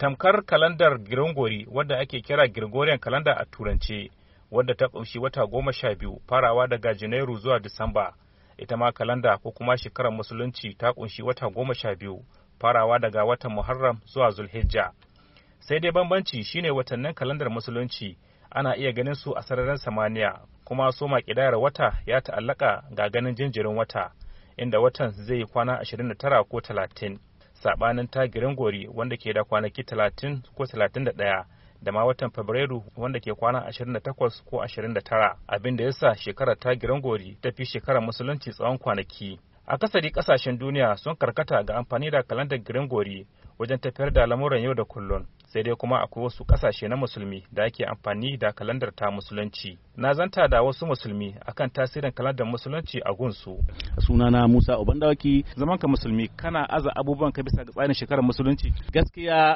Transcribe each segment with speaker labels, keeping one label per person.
Speaker 1: Tamkar kalandar Gregori wadda ake kira Gregorian calendar a turance, wadda ta ƙunshi wata 12 farawa daga Janairu zuwa Disamba, ita ma kalanda ko kuma shekarar musulunci ta ƙunshi wata 12 farawa daga watan Muharram zuwa Zulhijja. Sai dai bambanci shine watannin kalandar musulunci ana iya ganin su a sararin samaniya, kuma soma ƙidayar wata ya ta'allaka ga ganin jinjirin wata, inda watan zai yi kwana 29 ko 30. Sabanin ta Gregori wanda ke da kwanaki 30 ko 31, da ma watan Fabrairu wanda ke kwana 28 ko 29, abin da yasa shekarar ta Gregori ta fi shekarar musulunci tsawon kwanaki. Akasari kasashen duniya sun karkata ga amfani da kalandar Gregori wajen tafiyar da lamuran yau da kullum, sai dai kuma akwai wasu kasashe na musulmi da ake amfani da kalandar ta musulunci. Na zanta da wasu musulmi akan tasirin kalandar musulunci a gunsu.
Speaker 2: Sunana Musa Obandawaki.
Speaker 1: Zaman ka musulmi, kana aza abubuwan ka bisa ga tsarin shekarar musulunci?
Speaker 2: Gaskiya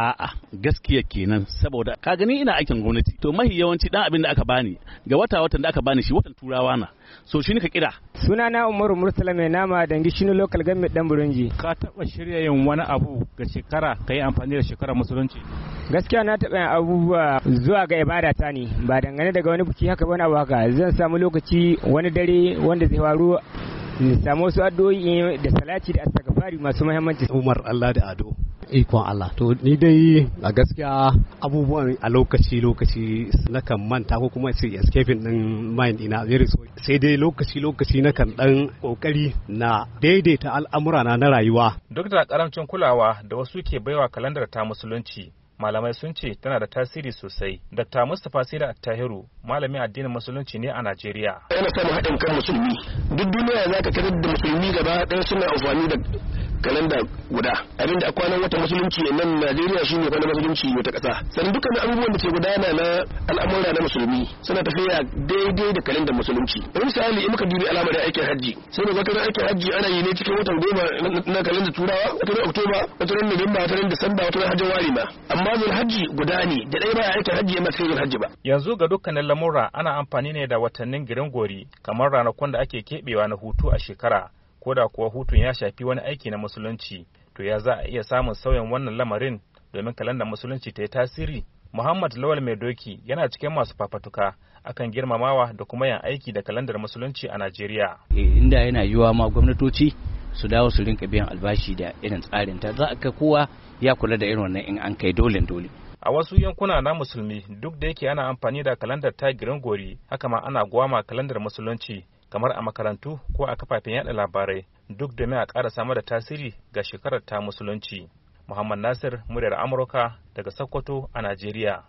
Speaker 2: gaskiya kenan, saboda ka gani ina aikin gwamnati, to mahi yawanci dan abin da aka bani ga watan da aka bani shi watan turawa na, so shi ne ka kira.
Speaker 3: Sunana Umaru Murtala mai nama dangi shine local government dan Burunji.
Speaker 1: Ka taba shirya yin wani abu ga shekara kai amfani da shekarar musulunci?
Speaker 3: Gaskiya na taɓa yin abubuwa zuwa ga ibada ta ne, ba dangane daga wani buki haka wani abu haka. Zan samu lokaci wani dare wanda zai faru, samu wasu addu'o'i da salati da astaghfari masu muhimmanci.
Speaker 4: Umar Allah da Ado. Ikon Allah. To ni dai a gaskiya abubuwan a lokaci na kan manta ko kuma sai escaping din mind ina very so. Sai dai lokaci na kan dan kokari na daidaita al'amura na rayuwa.
Speaker 1: Duk da karamcin kulawa da wasu ke baiwa kalandar ta musulunci, malamai sun ce tana da tasiri sosai. Dr. Mustapha Sida Attahiru, malamin addinin musulunci ne a Najeriya.
Speaker 5: Yana samun haɗin kan musulmi. Duk duniya za ka tarar da musulmi gaba ɗaya suna amfani da kalanda guda. Abinda a kwanan wata musulunci nan Najeriya shine kwanan musulunci wata ƙasa. Sannan dukkan abubuwan da ke gudana na al'amura na musulmi suna tafiya daidai da kalandar musulunci. Misali in muka dubi alamar aikin hajji, sai mu ga aikin hajji ana yi ne cikin watan 10 na kalandar Turawa, watan Oktoba, watan Nuwamba, watan Disamba, watan Hajjawari ma. Amma Zulhajji guda ne, da ɗaya baya aikin hajji yana cikin Zulhajji ba.
Speaker 1: Yanzu ga dukkanin lamura ana amfani ne da watannin Gregori kamar ranakun da ake keɓewa na hutu a shekara, ko da kuwa hutun ya shafi wani aiki na musulunci. To ya za a iya samun sauyin wannan lamarin domin kalandar musulunci ta yi tasiri? Muhammad Lawal Mai Doki yana cikin masu fafatuka akan girmamawa da kuma yin aiki da kalandar musulunci a Najeriya.
Speaker 6: Inda yana yiwuwa ma gwamnatoci su dawo su rinka biyan albashi da irin tsarin ta, za a ga kowa ya kula da irin wannan in an kai dole.
Speaker 1: A wasu yankuna na musulmi, duk da yake ana amfani da kalandar ta Gregori, haka ma ana gwama kalandar musulunci kamar a makarantu ko a kafafen yada labarai, duk domin a ƙara samar da tasiri ga shekarar ta musulunci. Muhammad Nasir, muryar Amurka daga Sokoto a Najeriya.